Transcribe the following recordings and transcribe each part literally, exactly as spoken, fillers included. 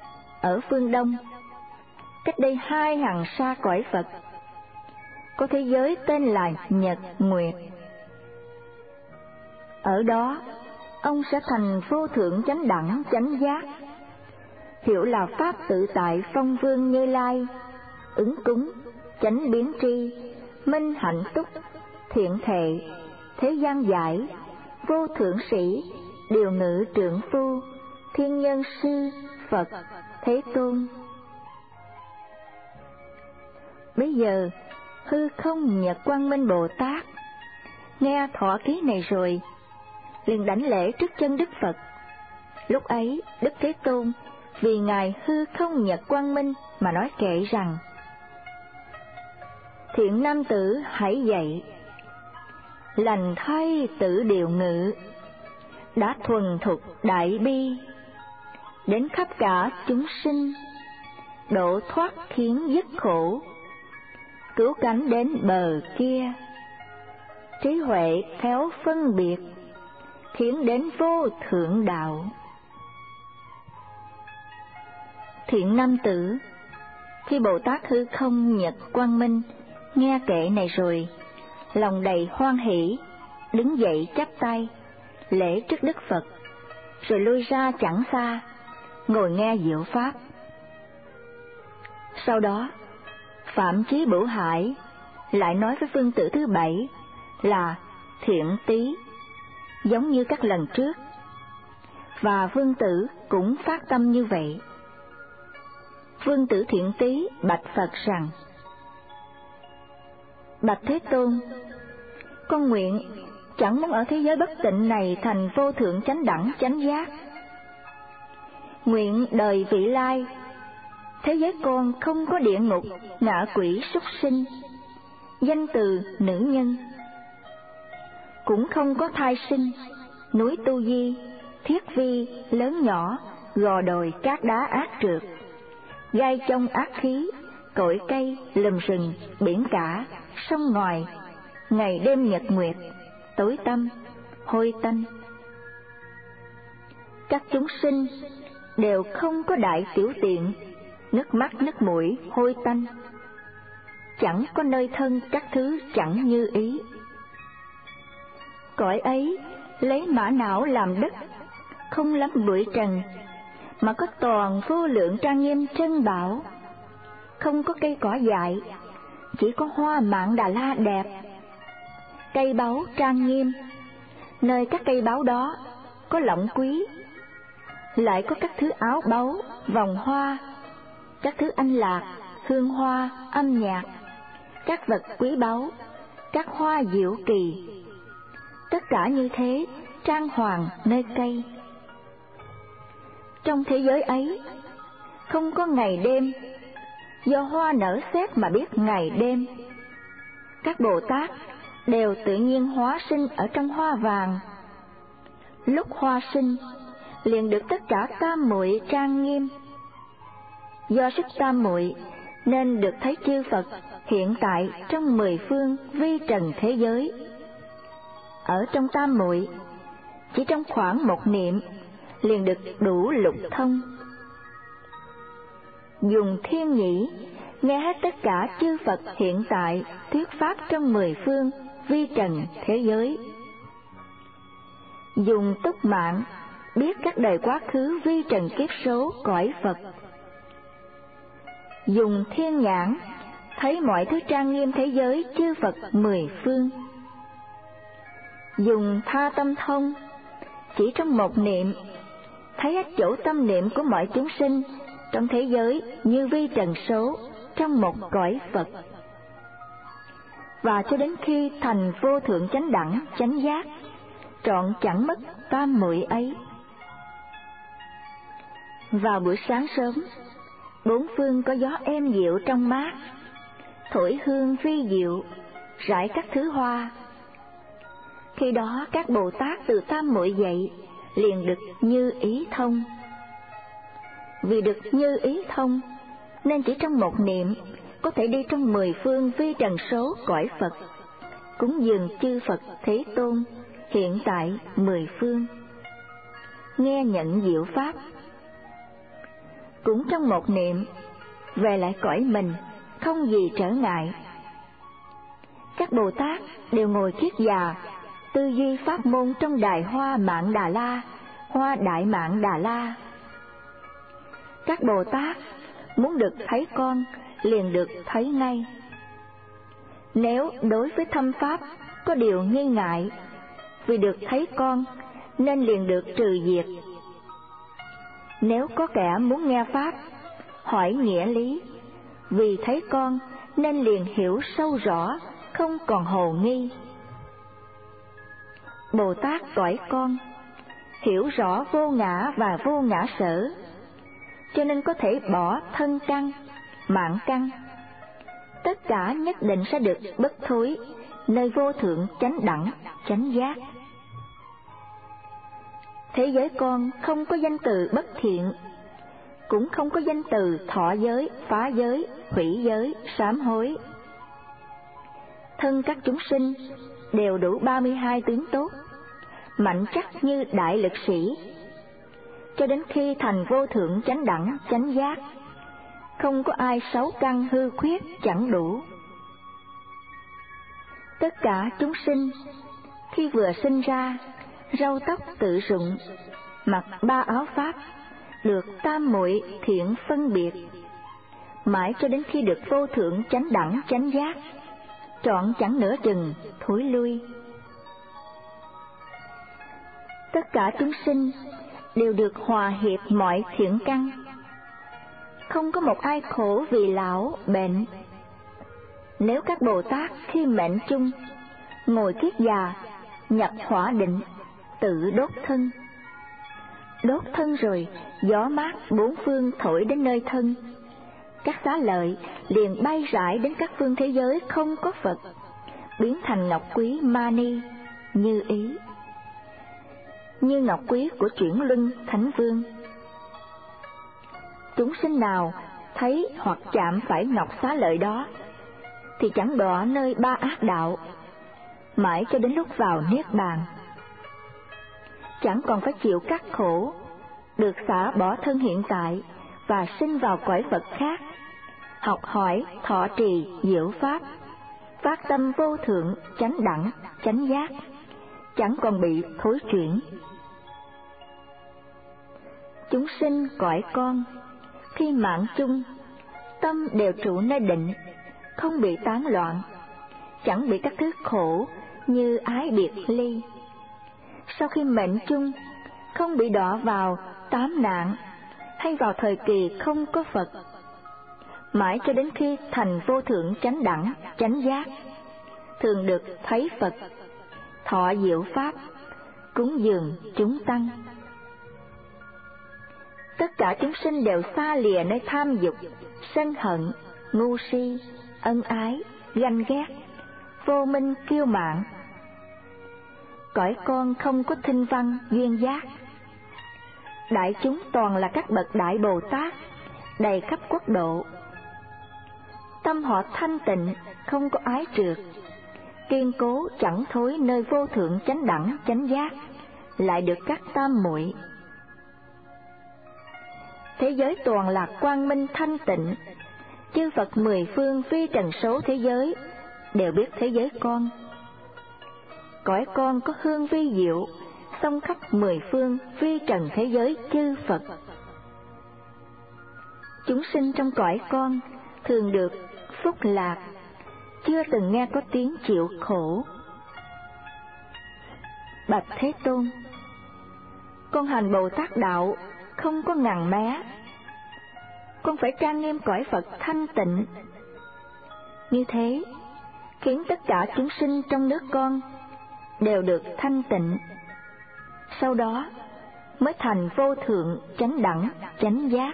ở phương Đông, cách đây hai hàng sa cõi Phật, có thế giới tên là Nhật Nguyệt. Ở đó, ông sẽ thành vô thượng chánh đẳng chánh giác, hiểu là pháp tự tại phong vương Như Lai, ứng cúng, chánh biến tri, minh hạnh túc, thiện thệ, thế gian giải, vô thượng sĩ, điều ngự trượng phu, thiên nhân sư, Phật, Thế Tôn. Bây giờ, hư không Nhật Quang Minh Bồ Tát nghe thọ ký này rồi, liền đảnh lễ trước chân Đức Phật. Lúc ấy, Đức Thế Tôn vì ngài hư không Nhật Quang Minh mà nói kệ rằng: thiện nam tử hãy dậy, lành thay tự điều ngự, đã thuần thục đại bi, đến khắp cả chúng sinh, độ thoát khiến dứt khổ, cứu cánh đến bờ kia, trí huệ khéo phân biệt, khiến đến vô thượng đạo. Thiện nam tử, khi Bồ Tát hư không Nhật Quang Minh nghe kệ này rồi, lòng đầy hoan hỷ, đứng dậy chắp tay lễ trước Đức Phật, rồi lui ra chẳng xa, ngồi nghe diệu pháp. Sau đó, Phạm Chí Bửu Hải lại nói với vương tử thứ bảy là Thiện Tý, giống như các lần trước, và vương tử cũng phát tâm như vậy. Vương tử Thiện Tý bạch Phật rằng: bạch Thế Tôn, con nguyện chẳng muốn ở thế giới bất tịnh này thành vô thượng chánh đẳng chánh giác. Nguyện đời vị lai, thế giới con không có địa ngục, ngạ quỷ súc sinh, danh từ nữ nhân, cũng không có thai sinh, núi tu di, thiết vi, lớn nhỏ, gò đồi cát đá ác trượt, gai trong ác khí, cội cây, lùm rừng, biển cả, sông ngòi, ngày đêm nhật nguyệt, tối tăm, hôi tanh. Các chúng sinh đều không có đại tiểu tiện, nước mắt nước mũi hôi tanh, chẳng có nơi thân các thứ chẳng như ý. Cõi ấy lấy mã não làm đất, không lắm bụi trần, mà có toàn vô lượng trang nghiêm trân bảo, không có cây cỏ dại, chỉ có hoa mạn Đà La đẹp, cây báu trang nghiêm, nơi các cây báu đó có lọng quý, lại có các thứ áo báu, vòng hoa, các thứ anh lạc, hương hoa, âm nhạc, các vật quý báu, các hoa diệu kỳ, tất cả như thế trang hoàng nơi cây. Trong thế giới ấy không có ngày đêm, do hoa nở xếp mà biết ngày đêm. Các Bồ Tát đều tự nhiên hóa sinh ở trong hoa vàng. Lúc hoa sinh liền được tất cả tam muội trang nghiêm. Do sức tam muội nên được thấy chư Phật hiện tại trong mười phương vi trần thế giới. Ở trong tam muội, chỉ trong khoảng một niệm liền được đủ lục thông. Dùng thiên nhĩ nghe hết tất cả chư Phật hiện tại thuyết pháp trong mười phương vi trần thế giới. Dùng túc mạng biết các đời quá khứ vi trần kiếp số cõi Phật. Dùng thiên nhãn thấy mọi thứ trang nghiêm thế giới chư Phật mười phương. Dùng tha tâm thông chỉ trong một niệm thấy hết chỗ tâm niệm của mọi chúng sinh trong thế giới như vi trần số trong một cõi Phật. Và cho đến khi thành vô thượng chánh đẳng chánh giác, trọn chẳng mất tam muội ấy. Vào buổi sáng sớm, bốn phương có gió êm dịu trong mát, thổi hương vi diệu, rải các thứ hoa. Khi đó các Bồ Tát từ tam muội dậy, liền được như ý thông. Vì được như ý thông, nên chỉ trong một niệm có thể đi trong mười phương vi trần số cõi Phật, cúng dường chư Phật Thế Tôn hiện tại mười phương, nghe nhận diệu pháp. cũng trong một niệm, về lại cõi mình, không gì trở ngại. Các Bồ Tát đều ngồi kiết già, tư duy pháp môn trong đài Hoa Mạn Đà La, Hoa Đại Mạn Đà La. Các Bồ Tát muốn được thấy con, liền được thấy ngay. Nếu đối với thâm pháp có điều nghi ngại, vì được thấy con nên liền được trừ diệt. Nếu có kẻ muốn nghe pháp, hỏi nghĩa lý, vì thấy con nên liền hiểu sâu rõ, không còn hồ nghi. Bồ Tát cõi con hiểu rõ vô ngã và vô ngã sở, cho nên có thể bỏ thân căn, mạng căn. Tất cả nhất định sẽ được bất thối, nơi vô thượng chánh đẳng, chánh giác. Thế giới con không có danh từ bất thiện, cũng không có danh từ thọ giới, phá giới, hủy giới, sám hối. Thân các chúng sinh đều đủ ba mươi hai tướng tốt, mạnh chắc như đại lực sĩ, cho đến khi thành vô thượng chánh đẳng, chánh giác, không có ai sáu căn hư khuyết chẳng đủ. Tất cả chúng sinh khi vừa sinh ra, râu tóc tự rụng, mặc ba áo pháp, được tam muội thiện phân biệt, mãi cho đến khi được vô thượng chánh đẳng, chánh giác, trọn chẳng nửa chừng thối lui. Tất cả chúng sinh đều được hòa hiệp mọi thiện căn, không có một ai khổ vì lão bệnh. Nếu các Bồ Tát khi mệnh chung, ngồi kiết già, nhập hỏa định, tự đốt thân. Đốt thân rồi, gió mát bốn phương thổi đến nơi thân, các xá lợi liền bay rải đến các phương thế giới không có Phật, biến thành ngọc quý mani như ý, như ngọc quý của chuyển luân thánh vương. Chúng sinh nào thấy hoặc chạm phải ngọc xá lợi đó thì chẳng đọa nơi ba ác đạo, mãi cho đến lúc vào niết bàn, chẳng còn phải chịu các khổ, được xả bỏ thân hiện tại và sinh vào cõi Phật khác, học hỏi thọ trì diệu pháp, phát tâm vô thượng chánh đẳng, chánh giác, chẳng còn bị thối chuyển. Chúng sinh cõi con khi mạng chung, tâm đều trụ nơi định, không bị tán loạn, chẳng bị các thứ khổ như ái biệt ly. Sau khi mệnh chung, không bị đọa vào tám nạn hay vào thời kỳ không có Phật, mãi cho đến khi thành vô thượng chánh đẳng, chánh giác, thường được thấy Phật, thọ diệu pháp, cúng dường chúng tăng. Tất cả chúng sinh đều xa lìa nơi tham dục, sân hận, ngu si, ân ái, ganh ghét, vô minh kiêu mạn. Cõi con không có thinh văn duyên giác. Đại chúng toàn là các bậc đại Bồ Tát, đầy khắp quốc độ. Tâm họ thanh tịnh, không có ái trượt, kiên cố chẳng thối nơi vô thượng chánh đẳng, chánh giác, lại được các tam muội. Thế giới toàn là quang minh thanh tịnh, chư Phật mười phương phi trần số thế giới đều biết thế giới con. Cõi con có hương vi diệu, xông khắp mười phương phi trần thế giới chư Phật. Chúng sinh trong cõi con thường được phúc lạc, chưa từng nghe có tiếng chịu khổ. Bạch Thế Tôn, con hành Bồ Tát đạo không có ngằn mé, con phải trang nghiêm cõi Phật thanh tịnh. Như thế khiến tất cả chúng sinh trong nước con đều được thanh tịnh, sau đó mới thành vô thượng chánh đẳng, chánh giác.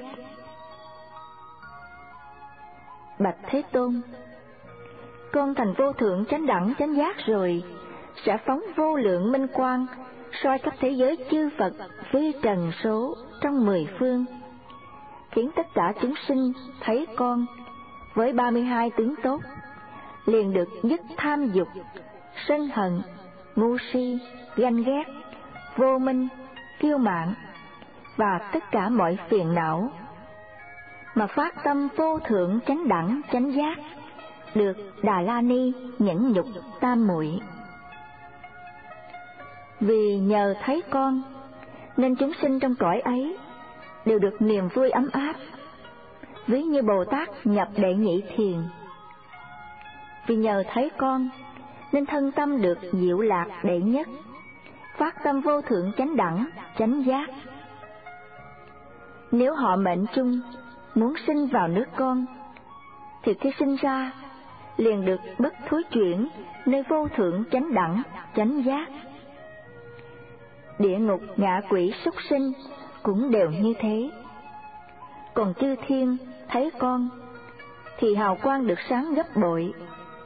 Bạch Thế Tôn, con thành vô thượng chánh đẳng, chánh giác rồi, sẽ phóng vô lượng minh quang soi khắp thế giới chư Phật vi trần số trong mười phương, khiến tất cả chúng sinh thấy con với ba mươi hai tướng tốt, liền được dứt tham dục, sân hận, ngu si, ganh ghét, vô minh, kiêu mạn và tất cả mọi phiền não. mà phát tâm vô thượng chánh đẳng chánh giác, được Đà La Ni nhẫn nhục tam muội. Vì nhờ thấy con nên chúng sinh trong cõi ấy đều được niềm vui ấm áp, ví như Bồ Tát nhập đệ nhị thiền. Vì nhờ thấy con nên thân tâm được diệu lạc đệ nhất, phát tâm vô thượng chánh đẳng chánh giác. Nếu họ mệnh chung muốn sinh vào nước con, thì khi sinh ra liền được bất thối chuyển nơi vô thượng chánh đẳng chánh giác. Địa ngục ngạ quỷ súc sinh cũng đều như thế. Còn chư thiên thấy con thì hào quang được sáng gấp bội.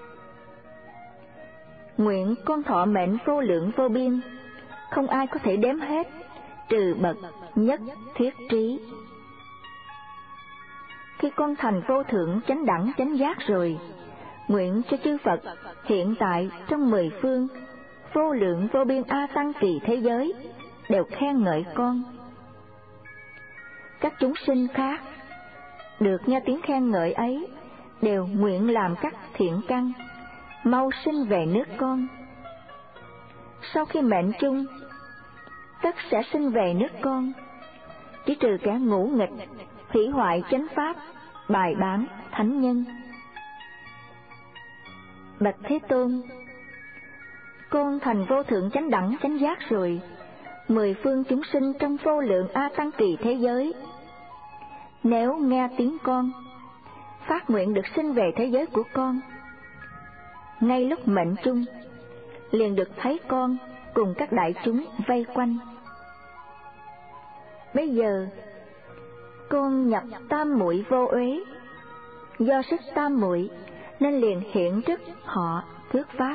Nguyện con thọ mệnh vô lượng vô biên, không ai có thể đếm hết, trừ bậc nhất thiết trí. Khi con thành vô thượng chánh đẳng chánh giác rồi, nguyện cho chư Phật hiện tại trong mười phương vô lượng vô biên A Tăng kỳ thế giới đều khen ngợi con. Các chúng sinh khác được nghe tiếng khen ngợi ấy đều nguyện làm các thiện căn, mau sinh về nước con. Sau khi mệnh chung, tất sẽ sinh về nước con, chỉ trừ kẻ ngũ nghịch, hủy hoại chánh pháp, bài bán thánh nhân. Bạch Thế Tôn, con thành vô thượng chánh đẳng chánh giác rồi, mười phương chúng sinh trong vô lượng A Tăng kỳ thế giới, nếu nghe tiếng con, phát nguyện được sinh về thế giới của con, ngay lúc mệnh chung liền được thấy con cùng các đại chúng vây quanh. Bây giờ con nhập tam muội vô uế, do sức tam muội nên liền hiện trước họ thuyết pháp.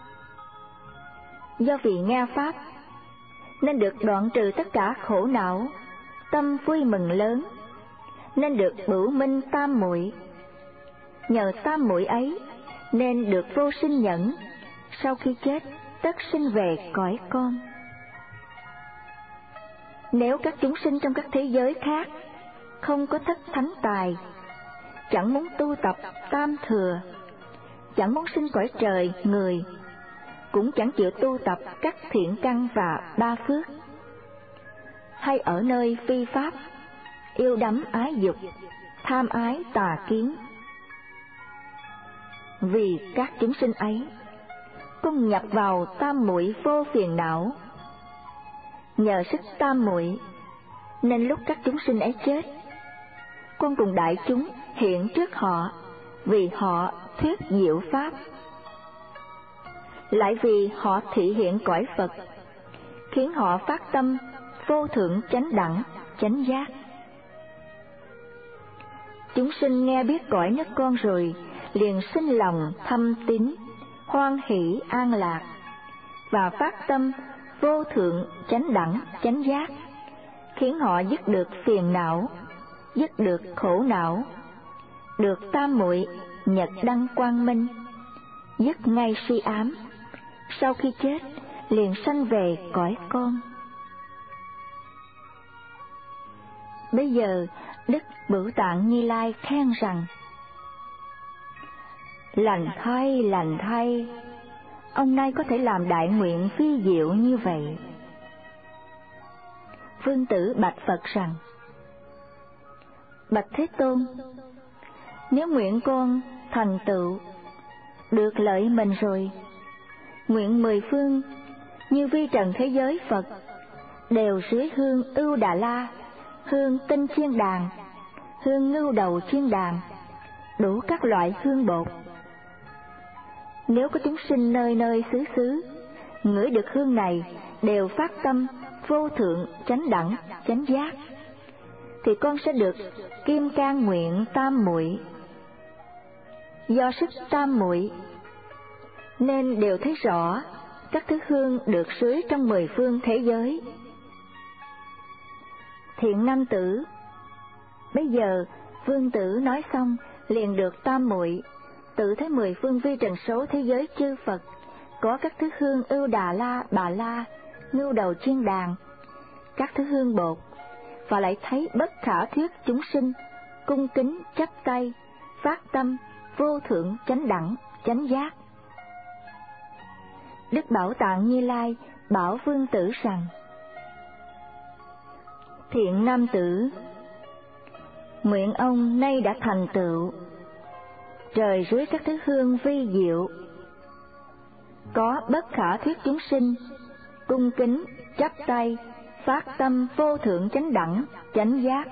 Do vì nghe pháp nên được đoạn trừ tất cả khổ não, tâm vui mừng lớn, nên được bửu minh tam muội. Nhờ tam muội ấy nên được vô sinh nhẫn, sau khi chết tất sinh về cõi con. Nếu các chúng sinh trong các thế giới khác không có thất thánh tài, chẳng muốn tu tập tam thừa, chẳng muốn sinh cõi trời người, cũng chẳng chịu tu tập các thiện căn và ba phước, hay ở nơi phi pháp, yêu đắm ái dục, tham ái tà kiến, vì các chúng sinh ấy, con nhập vào tam muội vô phiền não. Nhờ sức tam muội nên lúc các chúng sinh ấy chết, con cùng đại chúng hiện trước họ, vì họ thuyết diệu pháp. Lại vì họ thị hiện cõi Phật, khiến họ phát tâm vô thượng chánh đẳng chánh giác. Chúng sinh nghe biết cõi nước con rồi, liền sinh lòng thâm tín, hoan hỷ an lạc, và phát tâm vô thượng chánh đẳng chánh giác, khiến họ dứt được phiền não, dứt được khổ não, được tam muội nhật đăng quang minh, dứt ngay si ám, sau khi chết liền sanh về cõi con. Bây giờ Đức Bửu Tạng Như Lai khen rằng: lành thay, lành thay, ông nay có thể làm đại nguyện phi diệu như vậy. Vương tử bạch Phật rằng: bạch Thế Tôn, nếu nguyện con thành tựu được lợi mình rồi, nguyện mười phương như vi trần thế giới Phật đều dưới hương Ưu Đà La, hương Tinh Chiên Đàn, hương Ngưu Đầu Chiên Đàn, đủ các loại hương bột. Nếu có chúng sinh nơi nơi xứ xứ ngửi được hương này đều phát tâm vô thượng chánh đẳng chánh giác, thì con sẽ được kim cang nguyện tam muội. Do sức tam muội nên đều thấy rõ các thứ hương được sưới trong mười phương thế giới. Thiện nam tử, bây giờ vương tử nói xong liền được tam muội, tự thấy mười phương vi trần số thế giới chư Phật có các thứ hương Ưu Đà La, Bà La, Ngưu Đầu Chiên Đàn, các thứ hương bột, và lại thấy bất khả thuyết chúng sinh cung kính chắp tay, phát tâm vô thượng chánh đẳng chánh giác. Đức Bảo Tạng Như Lai bảo vương tử rằng: Thiện nam tử, nguyện ông nay đã thành tựu, trời dưới các thứ hương vi diệu, có bất khả thuyết chúng sinh, cung kính chắp tay, phát tâm vô thượng chánh đẳng chánh giác.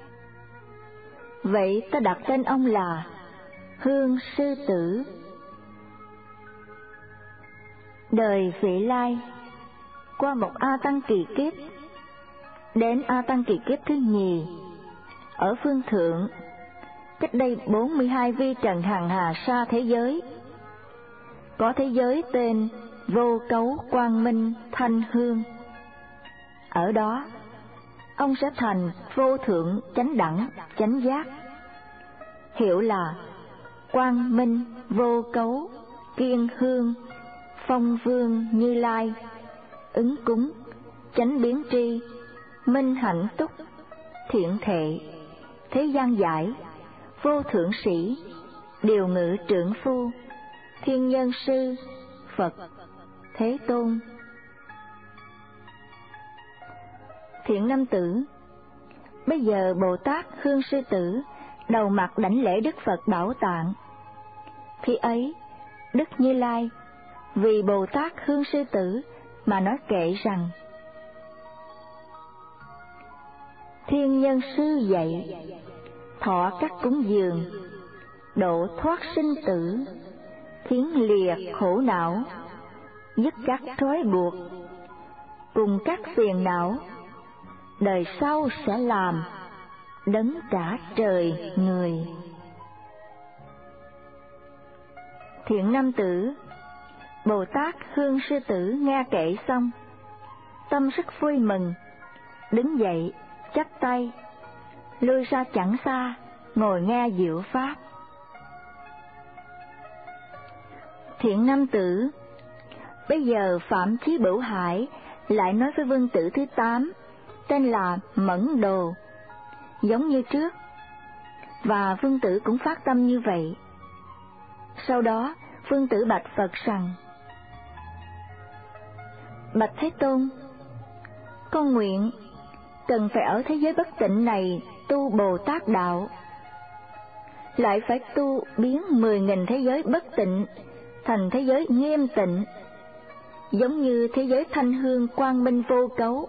Vậy ta đặt tên ông là Hương Sư Tử. Đời vị lai, qua một A Tăng kỳ kiếp, đến A Tăng kỳ kiếp thứ nhì, ở phương thượng, cách đây bốn mươi hai vi trần hằng hà sa thế giới, có thế giới tên Vô Cấu Quang Minh Thanh Hương. Ở đó, ông sẽ thành vô thượng chánh đẳng chánh giác, hiệu là Quang Minh Vô Cấu Kiên Hương Phong Vương Như Lai, ứng cúng chánh biến tri, minh hạnh túc, thiện thệ, thế gian giải, vô thượng sĩ, điều ngự trưởng phu, thiên nhân sư, Phật, Thế Tôn. Thiện nam tử, bây giờ Bồ Tát Hương Sư Tử đầu mặt đảnh lễ Đức Phật Bảo Tạng. Khi ấy, Đức Như Lai vì Bồ Tát Hương Sư Tử mà nói kệ rằng: Thiên nhân sư dạy, thọ các cúng dường, độ thoát sinh tử, khiến lìa khổ não, dứt các trói buộc, cùng các phiền não, đời sau sẽ làm đấng trả trời người. Thiện nam tử, Bồ Tát Hương Sư Tử nghe kệ xong, tâm rất vui mừng, đứng dậy chắp tay, lui ra chẳng xa, ngồi nghe diệu pháp. Thiện nam tử, bây giờ Phạm Chí Bửu Hải lại nói với vương tử thứ tám, tên là Mẫn Đồ, giống như trước, và vương tử cũng phát tâm như vậy. Sau đó, vương tử bạch Phật rằng: Bạch Thế Tôn, con nguyện cần phải ở thế giới bất tịnh này tu Bồ Tát đạo, lại phải tu biến mười nghìn thế giới bất tịnh thành thế giới nghiêm tịnh, giống như thế giới thanh hương quang minh vô cấu.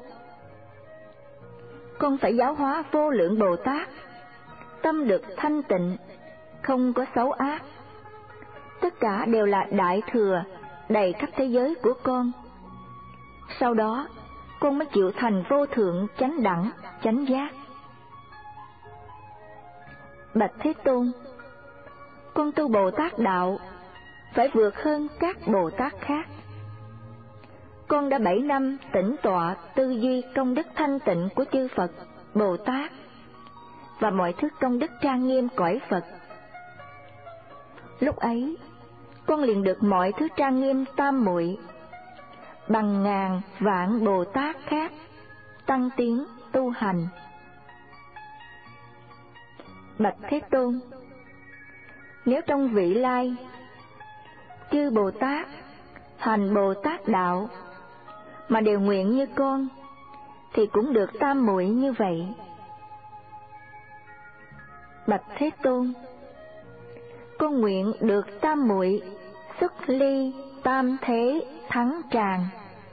Con phải giáo hóa vô lượng Bồ Tát, tâm được thanh tịnh, không có xấu ác. Tất cả đều là đại thừa, đầy khắp thế giới của con. Sau đó, con mới chịu thành vô thượng chánh đẳng chánh giác. Bạch Thế Tôn, con tu Bồ Tát đạo phải vượt hơn các Bồ Tát khác. Con đã bảy năm tĩnh tọa tư duy công đức thanh tịnh của chư Phật, Bồ Tát và mọi thứ công đức trang nghiêm cõi Phật. Lúc ấy, con liền được mọi thứ trang nghiêm tam muội bằng ngàn vạn Bồ Tát khác tăng tiến tu hành. Bạch Thế Tôn, nếu trong vị lai chư Bồ Tát hành Bồ Tát đạo mà đều nguyện như con, thì cũng được tam muội như vậy. Bạch Thế Tôn, con nguyện được tam muội xuất ly tam thế thắng tràng.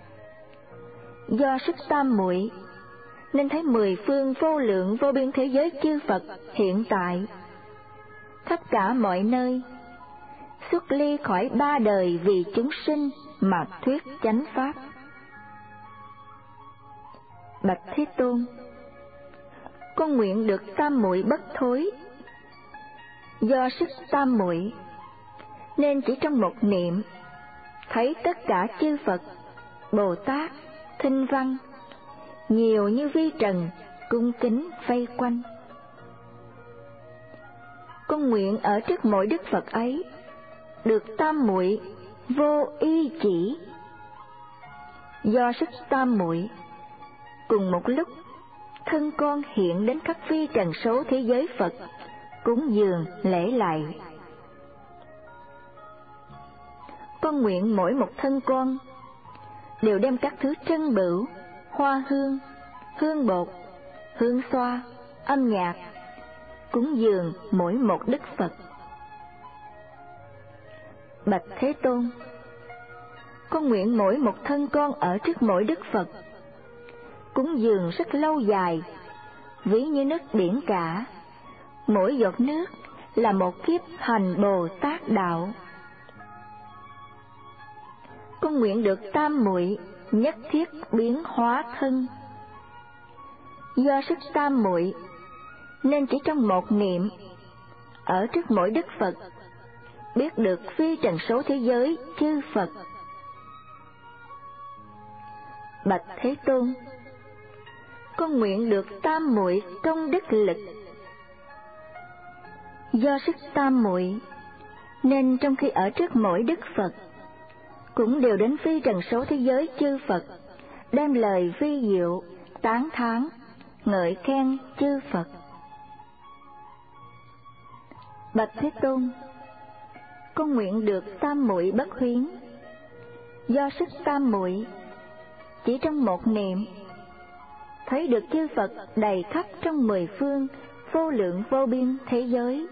Do sức tam muội nên thấy mười phương vô lượng vô biên thế giới chư Phật hiện tại khắp cả mọi nơi, xuất ly khỏi ba đời vì chúng sinh mà thuyết chánh pháp. Bạch Thế Tôn, con nguyện được tam muội bất thối. Do sức tam muội nên chỉ trong một niệm thấy tất cả chư Phật, Bồ Tát, Thinh Văn nhiều như vi trần cung kính vây quanh. Con nguyện ở trước mỗi Đức Phật ấy được tam muội vô y chỉ. Do sức tam muội, cùng một lúc thân con hiện đến các vi trần số thế giới Phật, cúng dường lễ lạy. Con nguyện mỗi một thân con đều đem các thứ trân bửu, hoa hương, hương bột, hương xoa, âm nhạc, cúng dường mỗi một Đức Phật. Bạch Thế Tôn, con nguyện mỗi một thân con ở trước mỗi Đức Phật, cúng dường rất lâu dài, ví như nước biển cả, mỗi giọt nước là một kiếp hành Bồ Tát đạo. Con nguyện được tam muội nhất thiết biến hóa thân. Do sức tam muội nên chỉ trong một niệm, ở trước mỗi Đức Phật, biết được phi trần số thế giới chư Phật. Bạch Thế Tôn, con nguyện được tam muội công đức lực. Do sức tam muội nên trong khi ở trước mỗi Đức Phật, cũng đều đến phi trần số thế giới chư Phật, đem lời vi diệu, tán thán, ngợi khen chư Phật. Bạch Thế Tôn, con nguyện được tam muội bất huyến. Do sức tam muội, chỉ trong một niệm, thấy được chư Phật đầy khắp trong mười phương vô lượng vô biên thế giới.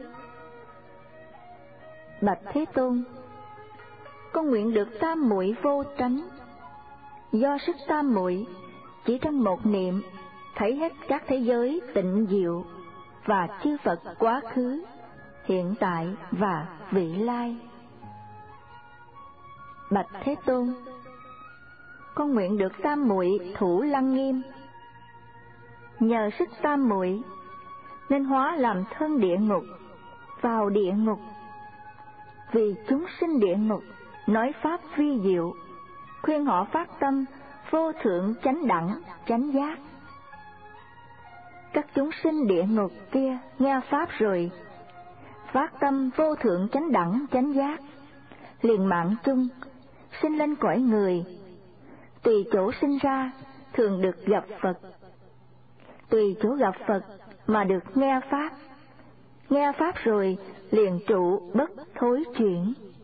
Bạch Thế Tôn, con nguyện được tam muội vô tránh. Do sức tam muội, chỉ trong một niệm, thấy hết các thế giới tịnh diệu và chư Phật quá khứ, hiện tại và vị lai. Bạch Thế Tôn, con nguyện được tam muội thủ lăng nghiêm. Nhờ sức tam muội nên hóa làm thân địa ngục, vào địa ngục, vì chúng sinh địa ngục nói pháp vi diệu, khuyên họ phát tâm vô thượng chánh đẳng chánh giác. Các chúng sinh địa ngục kia nghe pháp rồi, phát tâm vô thượng chánh đẳng chánh giác, liền mạng chung sinh lên cõi người, tùy chỗ sinh ra thường được gặp Phật, tùy chỗ gặp Phật mà được nghe pháp, nghe pháp rồi liền trụ bất thối chuyển.